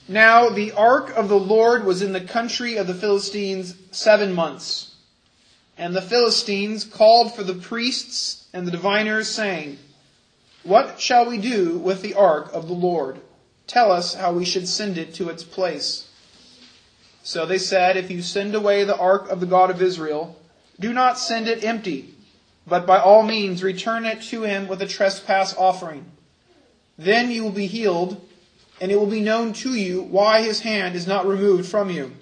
Now the ark of the Lord was in the country of the Philistines 7 months. And the Philistines called for the priests and the diviners, saying, "What shall we do with the ark of the Lord? Tell us how we should send it to its place." So they said, "If you send away the ark of the God of Israel, do not send it empty, but by all means return it to him with a trespass offering. Then you will be healed, and it will be known to you why his hand is not removed from you."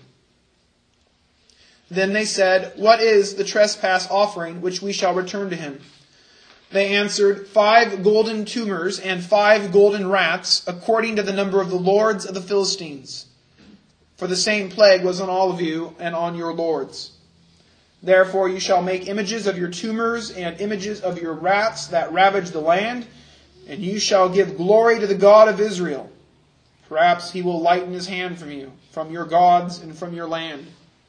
Then they said, "What is the trespass offering which we shall return to him?" They answered, 5 golden tumors and 5 golden rats, according to the number of the lords of the Philistines. For the same plague was on all of you and on your lords. Therefore you shall make images of your tumors and images of your rats that ravage the land, and you shall give glory to the God of Israel. Perhaps he will lighten his hand from you, from your gods, and from your land.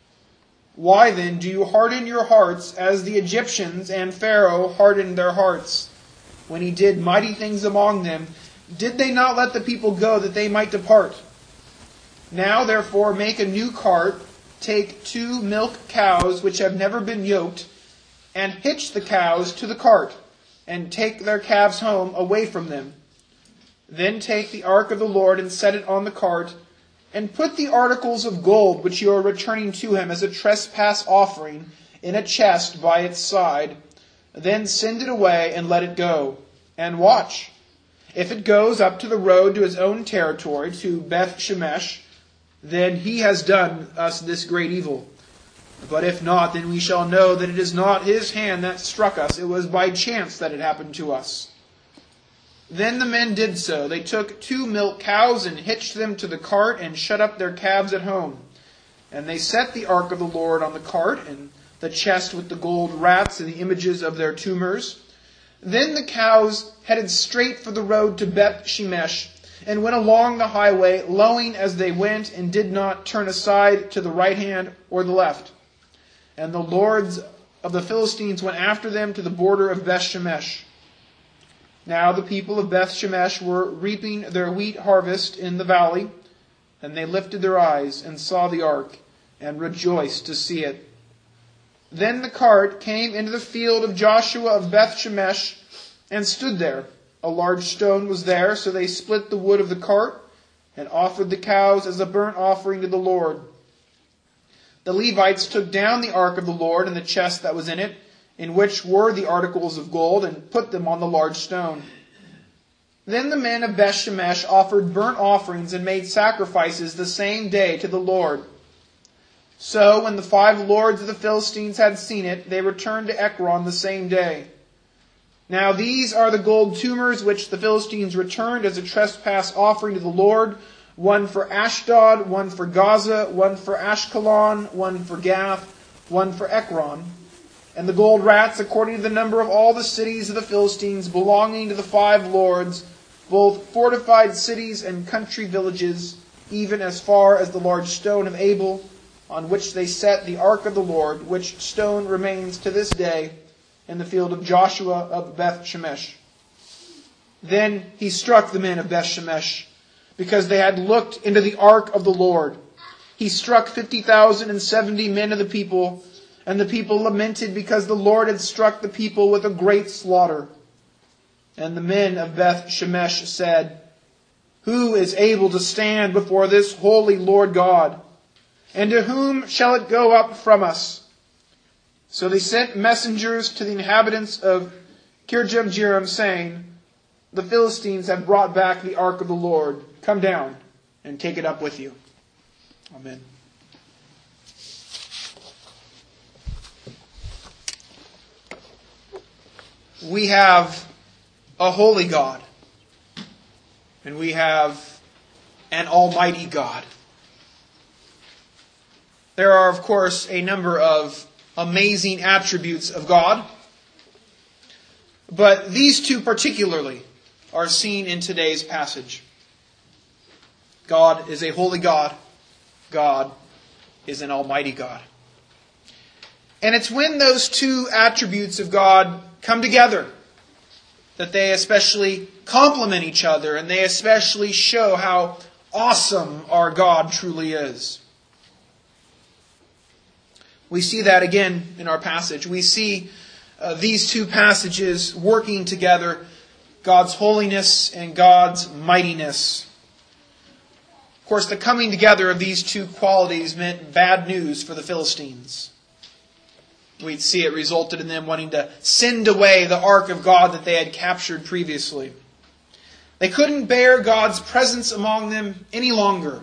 Why then do you harden your hearts as the Egyptians and Pharaoh hardened their hearts? When he did mighty things among them, did they not let the people go that they might depart? Now therefore make a new cart, take 2 milk cows which have never been yoked, and hitch the cows to the cart, and take their calves home away from them. Then take the ark of the Lord and set it on the cart, and put the articles of gold which you are returning to him as a trespass offering in a chest by its side. Then send it away and let it go. And watch. If it goes up to the road to his own territory, to Beth Shemesh, then he has done us this great evil. But if not, then we shall know that it is not his hand that struck us. It was by chance that it happened to us." Then the men did so. They took 2 milk cows and hitched them to the cart and shut up their calves at home. And they set the ark of the Lord on the cart and the chest with the gold rats and the images of their tumors. Then the cows headed straight for the road to Beth Shemesh and went along the highway, lowing as they went, and did not turn aside to the right hand or the left. And the lords of the Philistines went after them to the border of Beth Shemesh. Now the people of Beth Shemesh were reaping their wheat harvest in the valley, and they lifted their eyes and saw the ark, and rejoiced to see it. Then the cart came into the field of Joshua of Beth Shemesh, and stood there. A large stone was there, so they split the wood of the cart, and offered the cows as a burnt offering to the Lord. The Levites took down the ark of the Lord and the chest that was in it, in which were the articles of gold, and put them on the large stone. Then the men of Beth Shemesh offered burnt offerings and made sacrifices the same day to the Lord. So when the 5 lords of the Philistines had seen it, they returned to Ekron the same day. Now these are the gold tumors which the Philistines returned as a trespass offering to the Lord, 1 for Ashdod, 1 for Gaza, 1 for Ashkelon, 1 for Gath, 1 for Ekron. And the gold rats according to the number of all the cities of the Philistines belonging to the 5 lords, both fortified cities and country villages, even as far as the large stone of Abel, on which they set the ark of the Lord, which stone remains to this day in the field of Joshua of Beth Shemesh. Then he struck the men of Beth Shemesh, because they had looked into the ark of the Lord. He struck 50,070 men of the people, and the people lamented because the Lord had struck the people with a great slaughter. And the men of Beth Shemesh said, "Who is able to stand before this holy Lord God? And to whom shall it go up from us?" So they sent messengers to the inhabitants of Kirjath-jearim, saying, "The Philistines have brought back the ark of the Lord. Come down and take it up with you." Amen. We have a holy God, and we have an almighty God. There are, of course, a number of amazing attributes of God, but these 2 particularly are seen in today's passage. God is a holy God. God is an almighty God. And it's when those 2 attributes of God come together that they especially complement each other, and they especially show how awesome our God truly is. We see that again in our passage. We see these two passages working together, God's holiness and God's mightiness. Of course, the coming together of these two qualities meant bad news for the Philistines. We'd see it resulted in them wanting to send away the ark of God that they had captured previously. They couldn't bear God's presence among them any longer.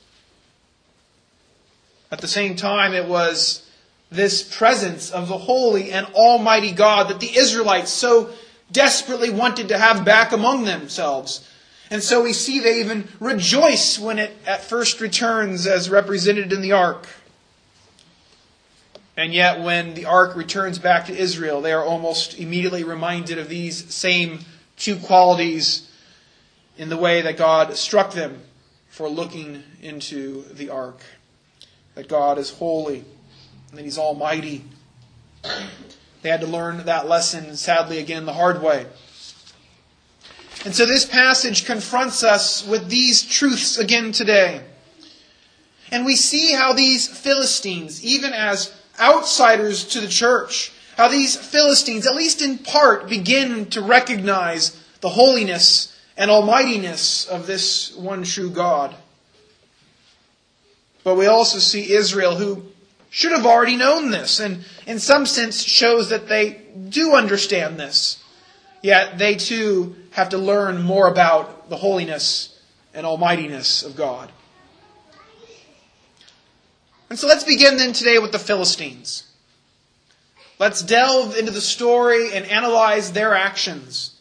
At the same time, it was this presence of the holy and almighty God that the Israelites so desperately wanted to have back among themselves. And so we see they even rejoice when it at first returns as represented in the ark. And yet when the ark returns back to Israel, they are almost immediately reminded of these same two qualities in the way that God struck them for looking into the ark. That God is holy and that He's almighty. They had to learn that lesson, sadly, again, the hard way. And so this passage confronts us with these truths again today. And we see how these Philistines, even as outsiders to the church, how these Philistines, at least in part, begin to recognize the holiness and almightiness of this one true God. But we also see Israel, who should have already known this, and in some sense shows that they do understand this. Yet they too have to learn more about the holiness and almightiness of God. And so let's begin then today with the Philistines. Let's delve into the story and analyze their actions.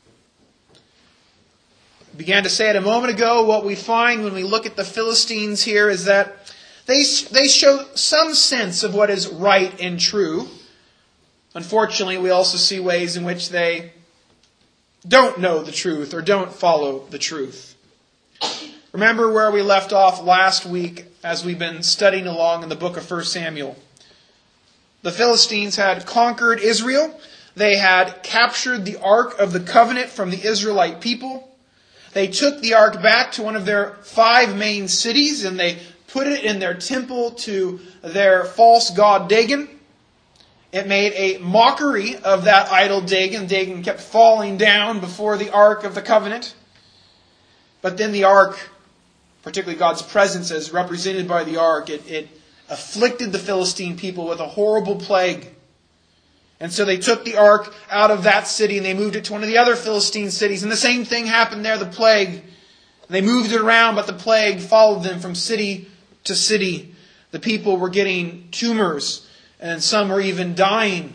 I began to say it a moment ago, what we find when we look at the Philistines here is that they show some sense of what is right and true. Unfortunately, we also see ways in which they don't know the truth or don't follow the truth. Remember where we left off last week as we've been studying along in the book of 1 Samuel. The Philistines had conquered Israel. They had captured the Ark of the Covenant from the Israelite people. They took the Ark back to one of their 5 main cities and they put it in their temple to their false god Dagon. It made a mockery of that idol Dagon. Dagon kept falling down before the Ark of the Covenant. But then the Ark, particularly God's presence as represented by the Ark, it afflicted the Philistine people with a horrible plague. And so they took the Ark out of that city and they moved it to one of the other Philistine cities. And the same thing happened there, the plague. They moved it around, but the plague followed them from city to city. The people were getting tumors, and some were even dying.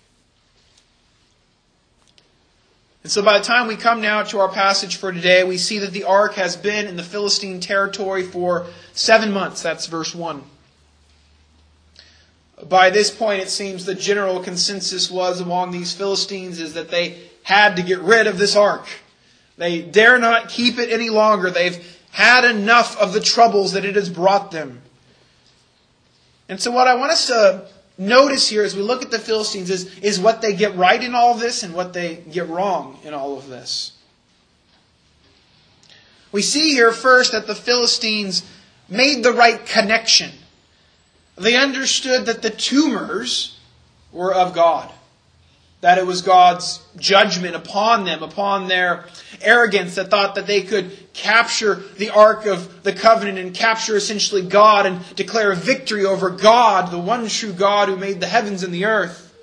And so by the time we come now to our passage for today, we see that the ark has been in the Philistine territory for 7 months. That's verse 1. By this point, it seems the general consensus was among these Philistines is that they had to get rid of this ark. They dare not keep it any longer. They've had enough of the troubles that it has brought them. And so what I want us to notice here as we look at the Philistines is what they get right in all of this and what they get wrong in all of this. We see here first that the Philistines made the right connection. They understood that the tumors were of God. That it was God's judgment upon them, upon their arrogance that thought that they could capture the Ark of the Covenant and capture essentially God and declare a victory over God, the one true God who made the heavens and the earth.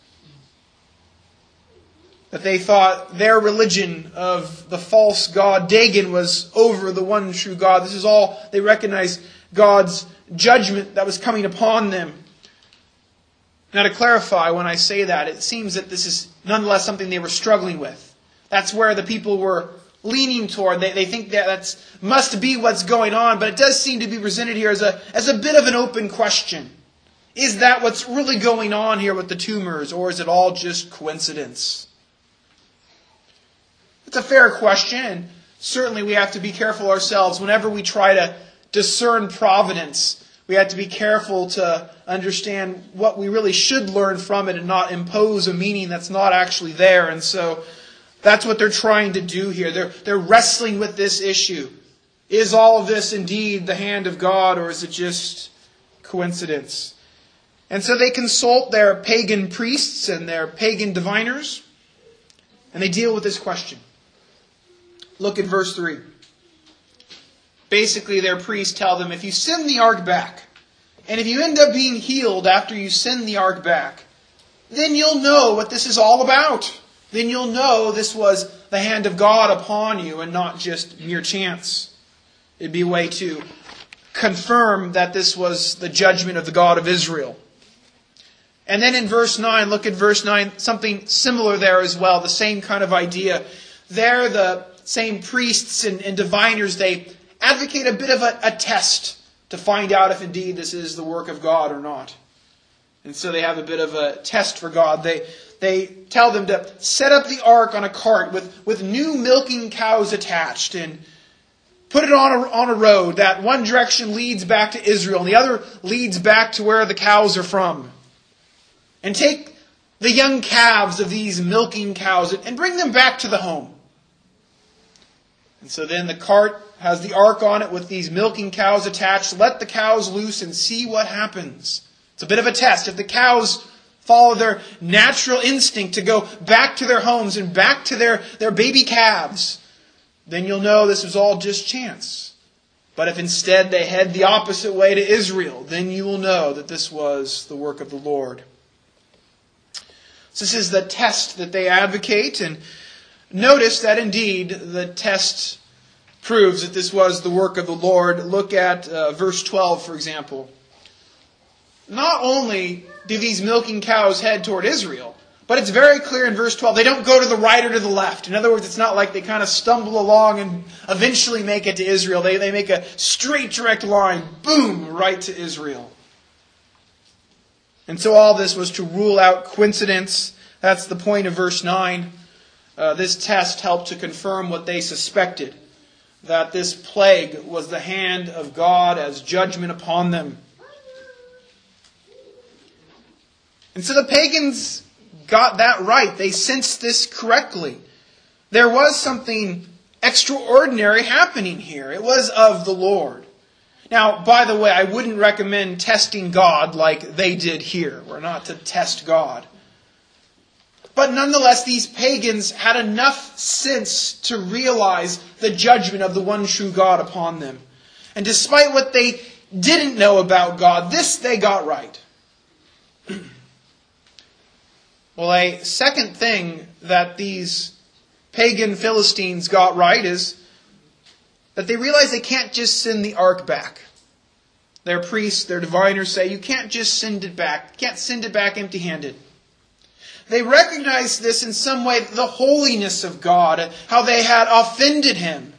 That they thought their religion of the false god Dagon was over the one true God. This is all, they recognized God's judgment that was coming upon them. Now to clarify, when I say that, it seems that this is nonetheless something they were struggling with. That's where the people were leaning toward. They think that must be what's going on, but it does seem to be presented here as a bit of an open question. Is that what's really going on here with the tumors, or is it all just coincidence? It's a fair question, and certainly we have to be careful ourselves whenever we try to discern providence. We have to be careful to understand what we really should learn from it and not impose a meaning that's not actually there. And so that's what they're trying to do here. They're wrestling with this issue. Is all of this indeed the hand of God, or is it just coincidence? And so they consult their pagan priests and their pagan diviners, and they deal with this question. Look at verse 3. Basically, their priests tell them, if you send the ark back, and if you end up being healed after you send the ark back, then you'll know what this is all about. Then you'll know this was the hand of God upon you and not just mere chance. It'd be a way to confirm that this was the judgment of the God of Israel. And then in verse 9, look at verse 9, something similar there as well, the same kind of idea. There, the same priests and diviners, they advocate a bit of a test to find out if indeed this is the work of God or not. And so they have a bit of a test for God. They tell them to set up the ark on a cart with new milking cows attached and put it on a road that one direction leads back to Israel and the other leads back to where the cows are from. And take the young calves of these milking cows and bring them back to the home. And so then the cart has the ark on it with these milking cows attached. Let the cows loose and see what happens. It's a bit of a test. If the cows follow their natural instinct to go back to their homes and back to their baby calves, then you'll know this was all just chance. But if instead they head the opposite way to Israel, then you will know that this was the work of the Lord. So this is the test that they advocate, and notice that indeed the test proves that this was the work of the Lord. Look at verse 12, for example. Not only do these milking cows head toward Israel, but it's very clear in verse 12, they don't go to the right or to the left. In other words, it's not like they kind of stumble along and eventually make it to Israel. They make a straight, direct line, boom, right to Israel. And so all this was to rule out coincidence. That's the point of verse 9. This test helped to confirm what they suspected, that this plague was the hand of God as judgment upon them. And so the pagans got that right. They sensed this correctly. There was something extraordinary happening here. It was of the Lord. Now, by the way, I wouldn't recommend testing God like they did here. We're not to test God. But nonetheless, these pagans had enough sense to realize the judgment of the one true God upon them. And despite what they didn't know about God, this they got right. Well, a second thing that these pagan Philistines got right is that they realize they can't just send the ark back. Their priests, their diviners say, you can't just send it back. You can't send it back empty-handed. They recognize this in some way, the holiness of God, how they had offended Him.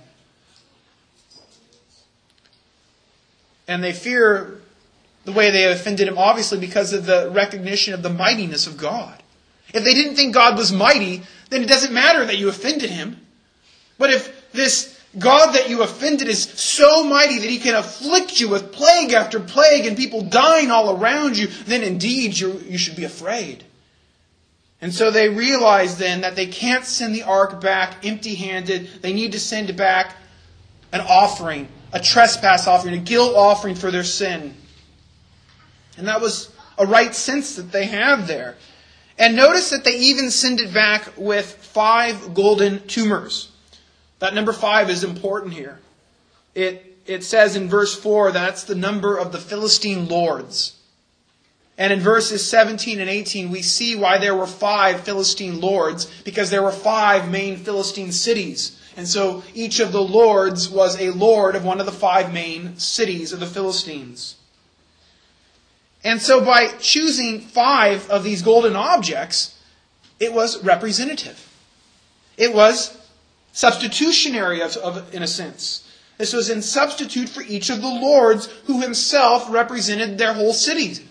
And they fear the way they offended Him, obviously, because of the recognition of the mightiness of God. If they didn't think God was mighty, then it doesn't matter that you offended Him. But if this God that you offended is so mighty that He can afflict you with plague after plague and people dying all around you, then indeed you should be afraid. And so they realize then that they can't send the ark back empty-handed. They need to send back an offering, a trespass offering, a guilt offering for their sin. And that was a right sense that they have there. And notice that they even send it back with 5 golden tumors. That number 5 is important here. It says in verse 4 that's the number of the Philistine lords. And in verses 17 and 18 we see why there were 5 Philistine lords, because there were 5 main Philistine cities. And so each of the lords was a lord of one of the 5 main cities of the Philistines. And so by choosing 5 of these golden objects, it was representative. It was substitutionary in a sense. This was in substitute for each of the lords who himself represented their whole cities.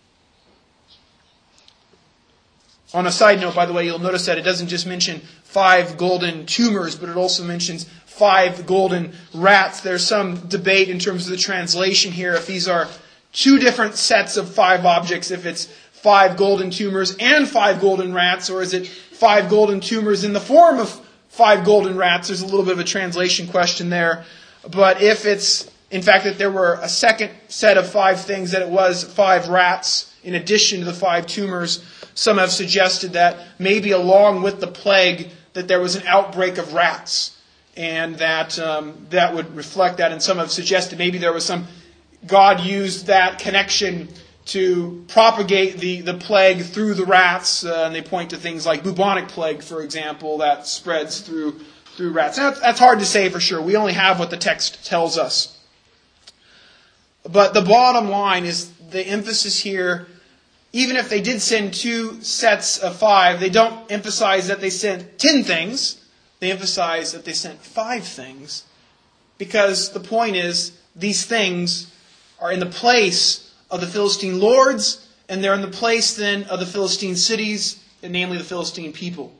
On a side note, by the way, you'll notice that it doesn't just mention 5 golden tumors, but it also mentions 5 golden rats. There's some debate in terms of the translation here, if these are 2 different sets of 5 objects, if it's 5 golden tumors and 5 golden rats, or is it 5 golden tumors in the form of 5 golden rats? There's a little bit of a translation question there. But if it's, in fact, that there were a second set of 5 things, that it was 5 rats in addition to the 5 tumors, some have suggested that maybe along with the plague that there was an outbreak of rats, and that that would reflect that. And some have suggested maybe there was God used that connection to propagate the plague through the rats, and they point to things like bubonic plague, for example, that spreads through rats. Now, that's hard to say for sure. We only have what the text tells us. But the bottom line is the emphasis here, even if they did send 2 sets of 5, they don't emphasize that they sent 10 things. They emphasize that they sent 5 things, because the point is these things are in the place of the Philistine lords, and they're in the place then of the Philistine cities, and namely the Philistine people.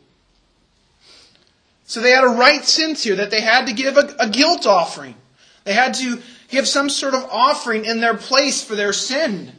So they had a right sense here that they had to give a guilt offering. They had to give some sort of offering in their place for their sin.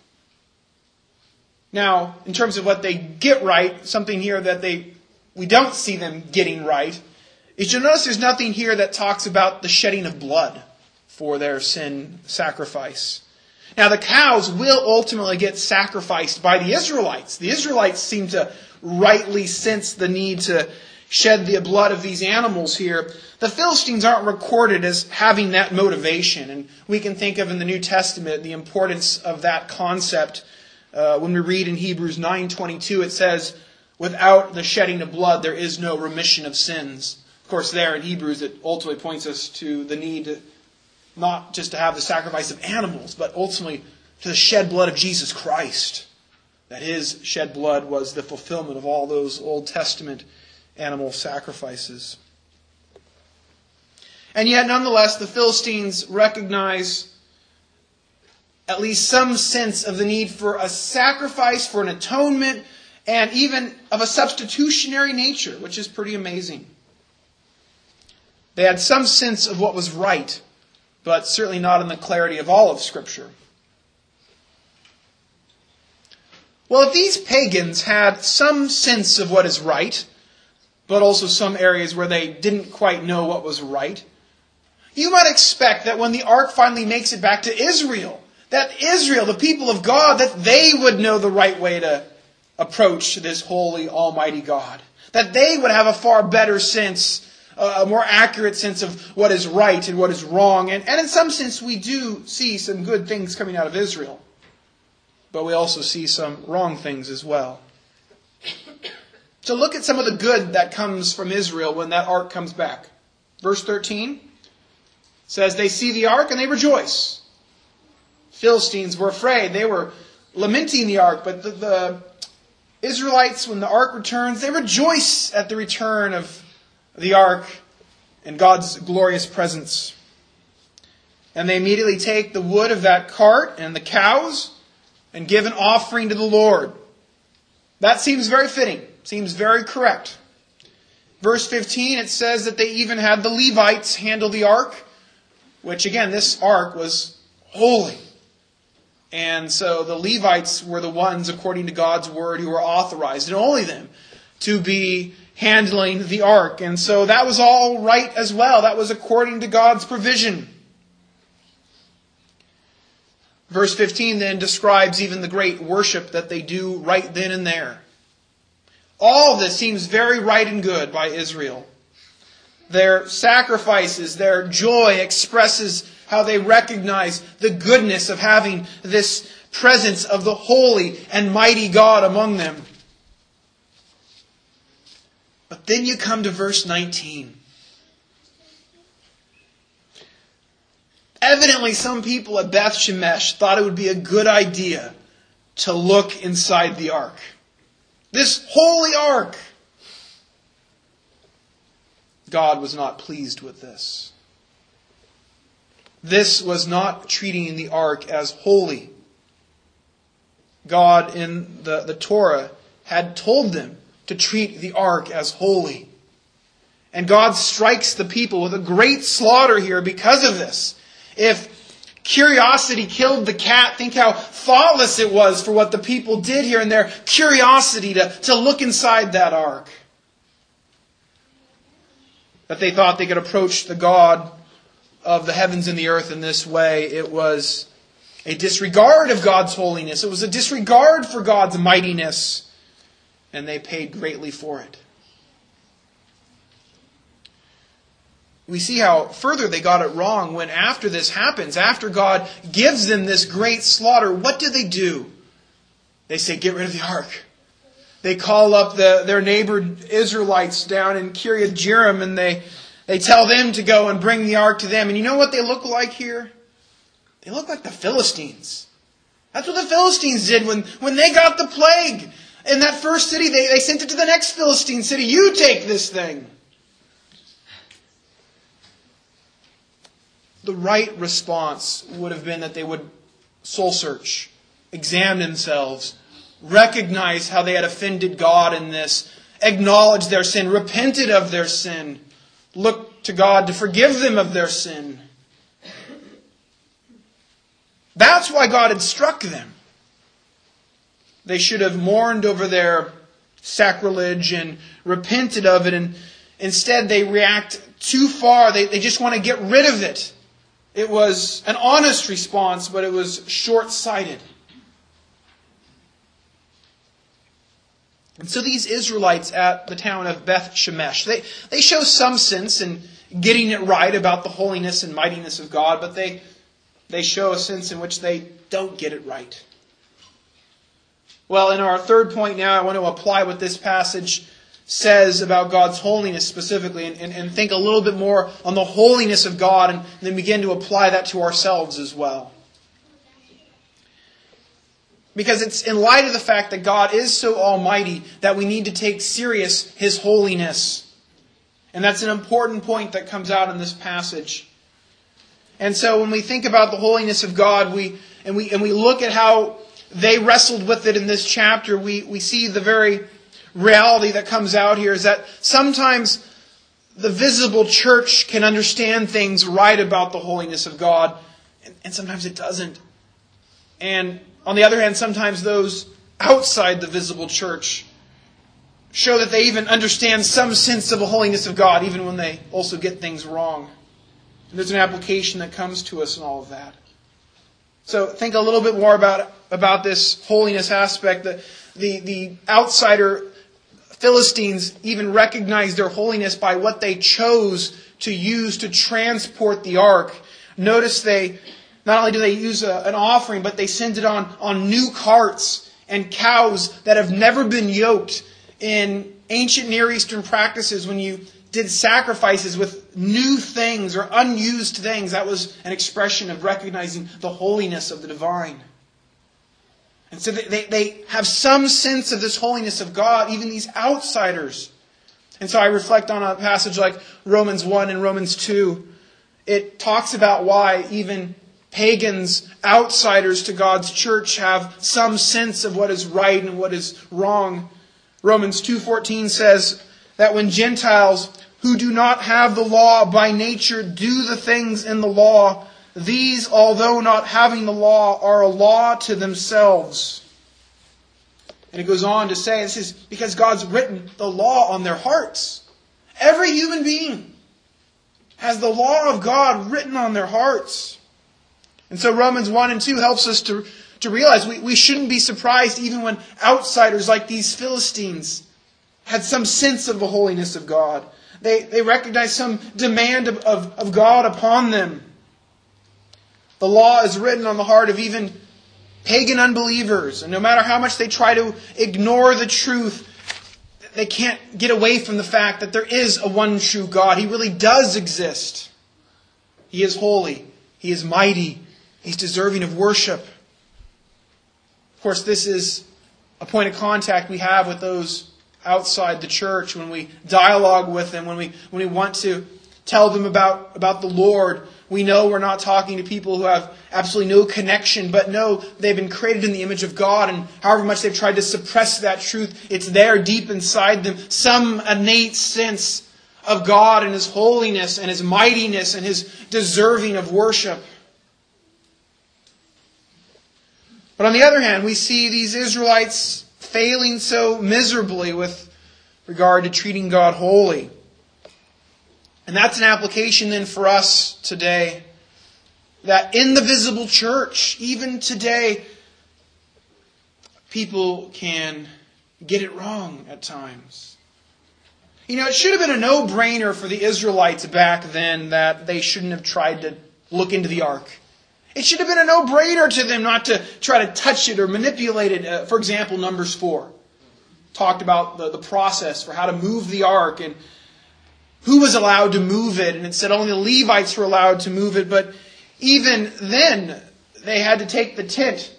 Now, in terms of what they get right, something here that we don't see them getting right, is you'll notice there's nothing here that talks about the shedding of blood for their sin sacrifice. Now, the cows will ultimately get sacrificed by the Israelites. The Israelites seem to rightly sense the need to shed the blood of these animals here. The Philistines aren't recorded as having that motivation. And we can think of in the New Testament the importance of that concept. When we read in Hebrews 9:22, it says, without the shedding of blood, there is no remission of sins. Of course, there in Hebrews, it ultimately points us to the need not just to have the sacrifice of animals, but ultimately to the shed blood of Jesus Christ. That His shed blood was the fulfillment of all those Old Testament animal sacrifices. And yet, nonetheless, the Philistines recognize at least some sense of the need for a sacrifice, for an atonement, and even of a substitutionary nature, which is pretty amazing. They had some sense of what was right, but certainly not in the clarity of all of Scripture. Well, if these pagans had some sense of what is right, but also some areas where they didn't quite know what was right, you might expect that when the ark finally makes it back to Israel, that Israel, the people of God, that they would know the right way to approach this holy, almighty God. That they would have a far better sense, a more accurate sense of what is right and what is wrong. And in some sense, we do see some good things coming out of Israel. But we also see some wrong things as well. So look at some of the good that comes from Israel when that ark comes back. Verse 13 says, they see the ark and they rejoice. Philistines were afraid. They were lamenting the ark. But the Israelites, when the ark returns, they rejoice at the return of the ark and God's glorious presence. And they immediately take the wood of that cart and the cows and give an offering to the Lord. That seems very fitting. Seems very correct. Verse 15, it says that they even had the Levites handle the ark, which again, this ark was holy. And so the Levites were the ones, according to God's word, who were authorized, and only them, to be handling the ark. And so that was all right as well. That was according to God's provision. Verse 15 then describes even the great worship that they do right then and there. All of this seems very right and good by Israel. Their sacrifices, their joy expresses how they recognize the goodness of having this presence of the holy and mighty God among them. But then you come to verse 19. Evidently, some people at Beth Shemesh thought it would be a good idea to look inside the ark. This holy ark. God was not pleased with this. This was not treating the ark as holy. God in the Torah had told them to treat the ark as holy. And God strikes the people with a great slaughter here because of this. If curiosity killed the cat, think how thoughtless it was for what the people did here in their curiosity to look inside that ark. That they thought they could approach the God of the heavens and the earth in this way. It was a disregard of God's holiness. It was a disregard for God's mightiness. And they paid greatly for it. We see how further they got it wrong when after this happens, after God gives them this great slaughter, what do? They say, get rid of the ark. They call up their neighbor Israelites down in Kiriath Jearim, and they tell them to go and bring the ark to them. And you know what they look like here? They look like the Philistines. That's what the Philistines did when they got the plague. In that first city, they sent it to the next Philistine city. You take this thing. The right response would have been that they would soul search, examine themselves, recognize how they had offended God in this, acknowledge their sin, repented of their sin, look to God to forgive them of their sin. That's why God had struck them. They should have mourned over their sacrilege and repented of it, and instead they react too far. They just want to get rid of it. It was an honest response, but it was short-sighted. And so these Israelites at the town of Beth Shemesh, they show some sense in getting it right about the holiness and mightiness of God, but they show a sense in which they don't get it right. Well, in our third point now, I want to apply what this passage says about God's holiness specifically and think a little bit more on the holiness of God and then begin to apply that to ourselves as well. Because it's in light of the fact that God is so almighty that we need to take serious His holiness. And that's an important point that comes out in this passage. And so when we think about the holiness of God, we look at how they wrestled with it in this chapter, we see the very reality that comes out here is that sometimes the visible church can understand things right about the holiness of God, and sometimes it doesn't. And on the other hand, sometimes those outside the visible church show that they even understand some sense of the holiness of God, even when they also get things wrong. And there's an application that comes to us in all of that. So think a little bit more about this holiness aspect. The outsider Philistines even recognized their holiness by what they chose to use to transport the ark. Notice not only do they use an offering, but they send it on new carts and cows that have never been yoked. In ancient Near Eastern practices, when you did sacrifices with new things or unused things, that was an expression of recognizing the holiness of the divine. And so they have some sense of this holiness of God, even these outsiders. And so I reflect on a passage like Romans 1 and Romans 2. It talks about why even pagans, outsiders to God's church, have some sense of what is right and what is wrong. Romans 2:14 says that when Gentiles who do not have the law by nature do the things in the law, these, although not having the law, are a law to themselves. And it goes on to say, this is because God's written the law on their hearts. Every human being has the law of God written on their hearts. And so Romans 1 and 2 helps us to realize we shouldn't be surprised even when outsiders like these Philistines had some sense of the holiness of God. They recognize some demand of God upon them. The law is written on the heart of even pagan unbelievers. And no matter how much they try to ignore the truth, they can't get away from the fact that there is a one true God. He really does exist. He is holy. He is mighty. He's deserving of worship. Of course, this is a point of contact we have with those outside the church when we dialogue with them, when we want to tell them about the Lord. We know we're not talking to people who have absolutely no connection, but know they've been created in the image of God, and however much they've tried to suppress that truth, it's there deep inside them. Some innate sense of God and His holiness and His mightiness and His deserving of worship. But on the other hand, we see these Israelites failing so miserably with regard to treating God holy. And that's an application then for us today, that in the visible church, even today, people can get it wrong at times. It should have been a no-brainer for the Israelites back then that they shouldn't have tried to look into the ark. It should have been a no-brainer to them not to try to touch it or manipulate it. For example, Numbers 4 talked about the process for how to move the ark and who was allowed to move it. And it said only the Levites were allowed to move it. But even then, they had to take the tent,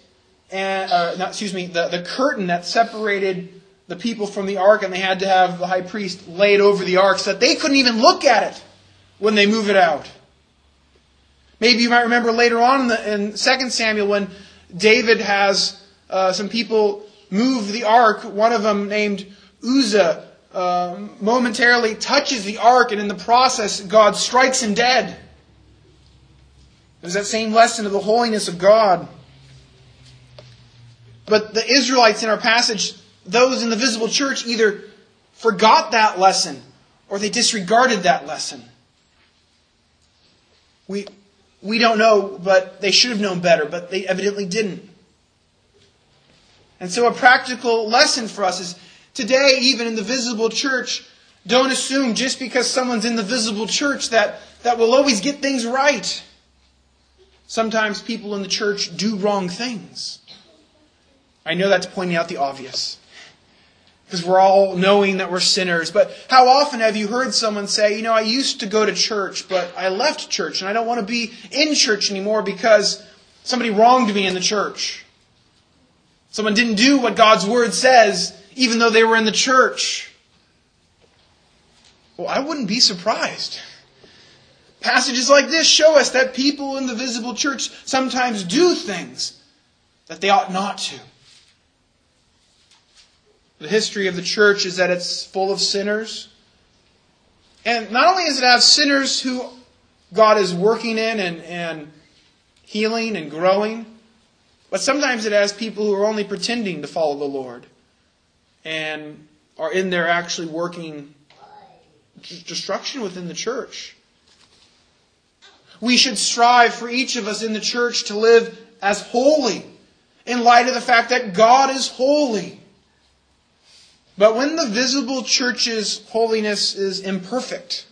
the curtain that separated the people from the ark, and they had to have the high priest lay it over the ark so that they couldn't even look at it when they move it out. Maybe you might remember later on in 2 Samuel when David has some people move the ark. One of them named Uzzah momentarily touches the ark, and in the process God strikes him dead. There's that same lesson of the holiness of God. But the Israelites in our passage, those in the visible church, either forgot that lesson or they disregarded that lesson. We don't know, but they should have known better, but they evidently didn't. And so a practical lesson for us is today, even in the visible church, don't assume just because someone's in the visible church that will always get things right. Sometimes people in the church do wrong things. I know that's pointing out the obvious, because we're all knowing that we're sinners. But how often have you heard someone say, I used to go to church, but I left church and I don't want to be in church anymore because somebody wronged me in the church. Someone didn't do what God's Word says, even though they were in the church. Well, I wouldn't be surprised. Passages like this show us that people in the visible church sometimes do things that they ought not to. The history of the church is that it's full of sinners. And not only does it have sinners who God is working in and healing and growing, but sometimes it has people who are only pretending to follow the Lord and are in there actually working destruction within the church. We should strive for each of us in the church to live as holy in light of the fact that God is holy. But when the visible church's holiness is imperfect,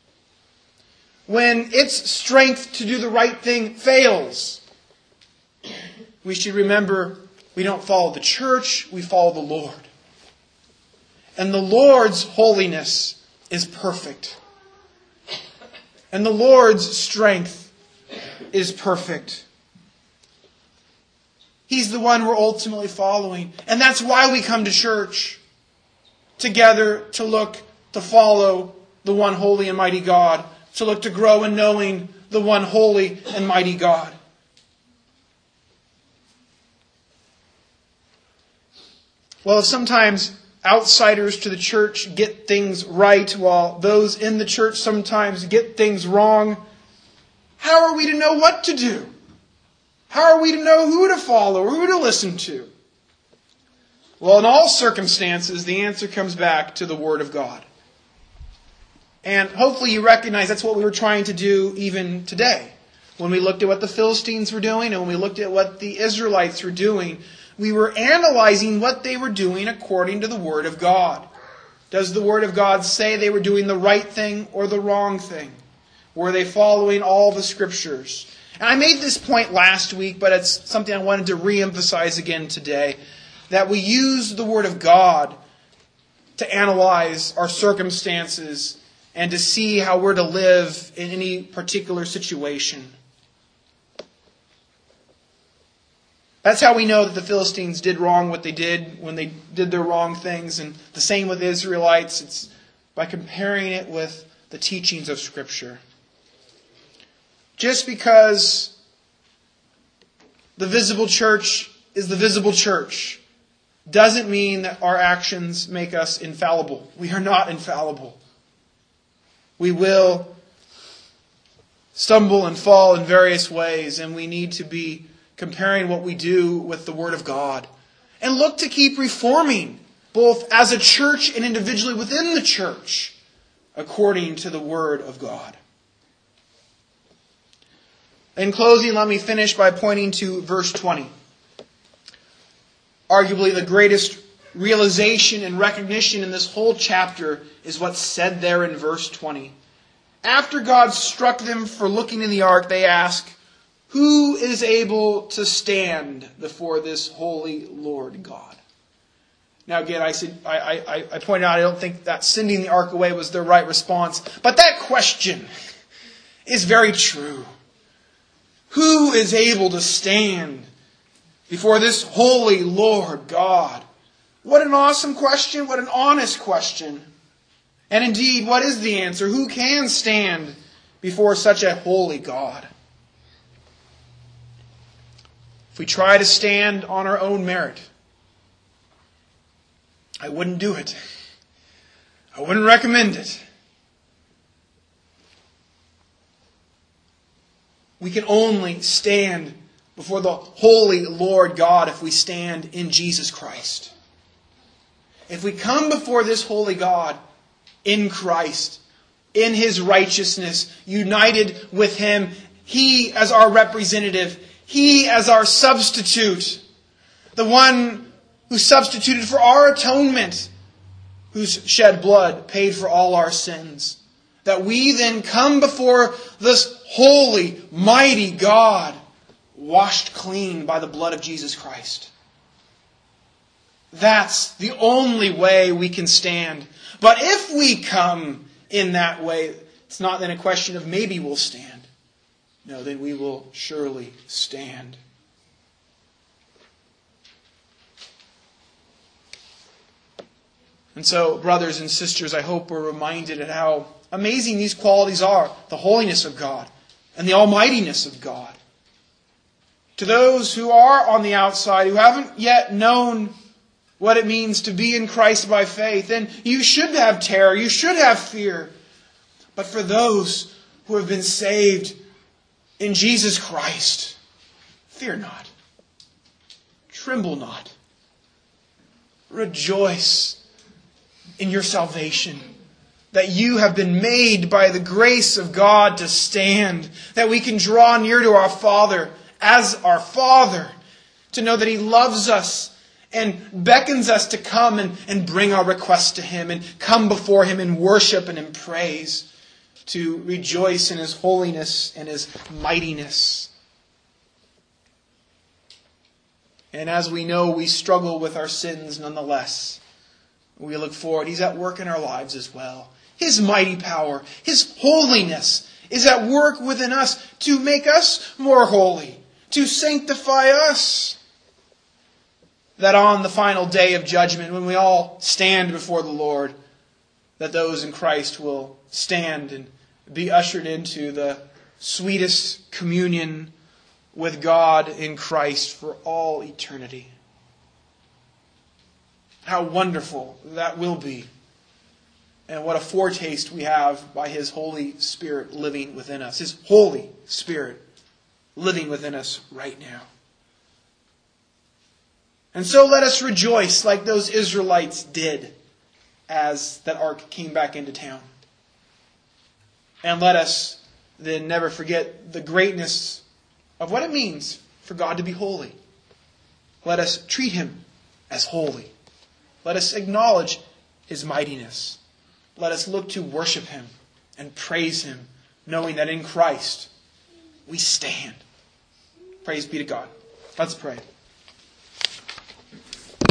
when its strength to do the right thing fails, we should remember we don't follow the church, we follow the Lord. And the Lord's holiness is perfect. And the Lord's strength is perfect. He's the one we're ultimately following. And that's why we come to church. Together to look to follow the one holy and mighty God. To look to grow in knowing the one holy and mighty God. Well, if sometimes outsiders to the church get things right, while those in the church sometimes get things wrong, how are we to know what to do? How are we to know who to follow or who to listen to? Well, in all circumstances, the answer comes back to the Word of God. And hopefully you recognize that's what we were trying to do even today. When we looked at what the Philistines were doing and when we looked at what the Israelites were doing, we were analyzing what they were doing according to the Word of God. Does the Word of God say they were doing the right thing or the wrong thing? Were they following all the Scriptures? And I made this point last week, but it's something I wanted to re-emphasize again today. That we use the Word of God to analyze our circumstances and to see how we're to live in any particular situation. That's how we know that the Philistines did wrong what they did when they did their wrong things. And the same with the Israelites. It's by comparing it with the teachings of Scripture. Just because the visible church is the visible church doesn't mean that our actions make us infallible. We are not infallible. We will stumble and fall in various ways, and we need to be comparing what we do with the Word of God. And look to keep reforming, both as a church and individually within the church, according to the word of God. In closing, let me finish by pointing to verse 20. Arguably the greatest realization and recognition in this whole chapter is what's said there in verse 20. After God struck them for looking in the ark, they ask, "Who is able to stand before this holy Lord God?" Now again, I pointed out I don't think that sending the ark away was the right response. But that question is very true. Who is able to stand before this holy Lord God? What an awesome question. What an honest question. And indeed, what is the answer? Who can stand before such a holy God? If we try to stand on our own merit, I wouldn't do it. I wouldn't recommend it. We can only stand before the holy Lord God if we stand in Jesus Christ. If we come before this holy God in Christ, in His righteousness, united with Him, He as our representative, He as our substitute, the one who substituted for our atonement, whose shed blood paid for all our sins, that we then come before this holy, mighty God, washed clean by the blood of Jesus Christ. That's the only way we can stand. But if we come in that way, it's not then a question of maybe we'll stand. No, then we will surely stand. And so, brothers and sisters, I hope we're reminded of how amazing these qualities are. The holiness of God and the almightiness of God. To those who are on the outside, who haven't yet known what it means to be in Christ by faith, then you should have terror, you should have fear. But for those who have been saved in Jesus Christ, fear not. Tremble not. Rejoice in your salvation, that you have been made by the grace of God to stand, that we can draw near to our Father as our Father, to know that He loves us and beckons us to come and bring our requests to Him and come before Him in worship and in praise, to rejoice in His holiness and His mightiness. And as we know, we struggle with our sins nonetheless. We look forward. He's at work in our lives as well. His mighty power, His holiness is at work within us to make us more holy, to sanctify us. That on the final day of judgment, when we all stand before the Lord, that those in Christ will stand and be ushered into the sweetest communion with God in Christ for all eternity. How wonderful that will be. And what a foretaste we have by His Holy Spirit living within us. His Holy Spirit living within us right now. And so let us rejoice like those Israelites did as that ark came back into town. And let us then never forget the greatness of what it means for God to be holy. Let us treat Him as holy. Let us acknowledge His mightiness. Let us look to worship Him and praise Him, knowing that in Christ we stand. Praise be to God. Let's pray.